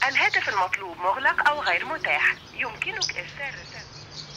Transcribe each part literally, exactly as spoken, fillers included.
الهاتف المطلوب مغلق أو غير متاح. يمكنك إرسال رسالة.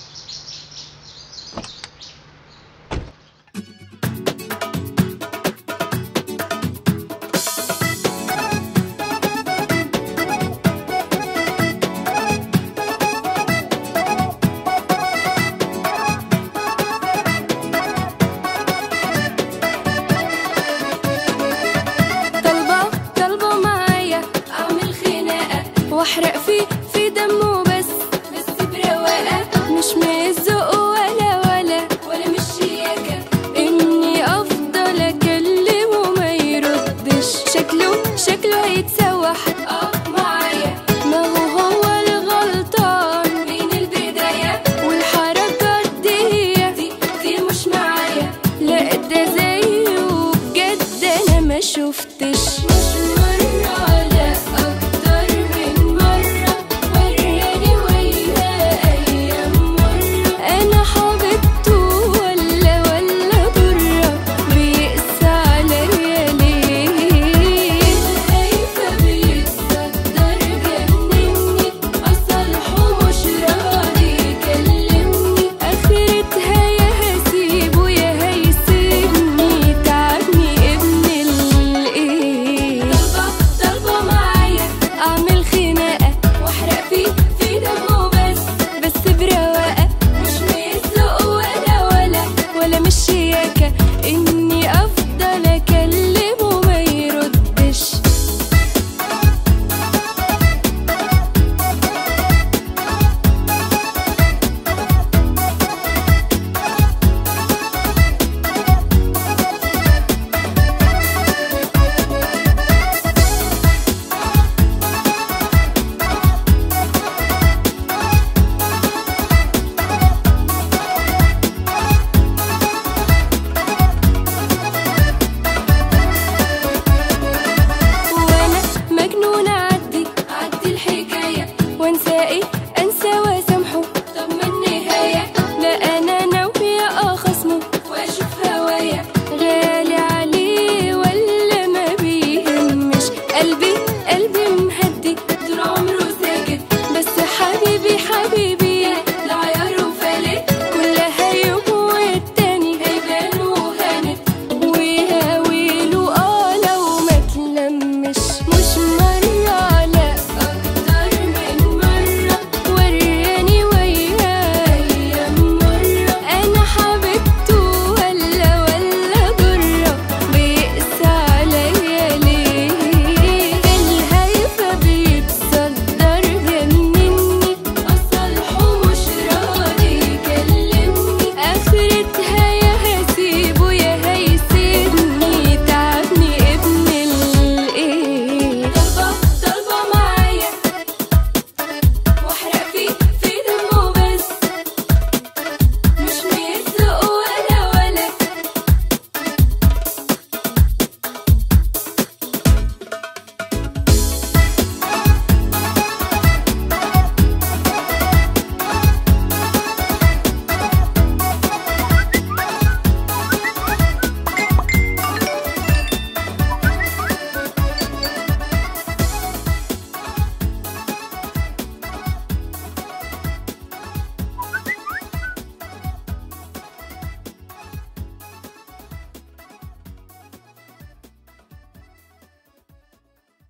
واحرق فيه في دمه بس بس برواقة، مش مزق ولا ولا ولا مش شياكة اني افضل اكلمه وما يردش. شكله شكله هيتسوح اه معايا، ما هو هو الغلطان من البداية، والحركات دي دي, دي مش معايا. لا ده زيه بجد انا ما شفتش. مش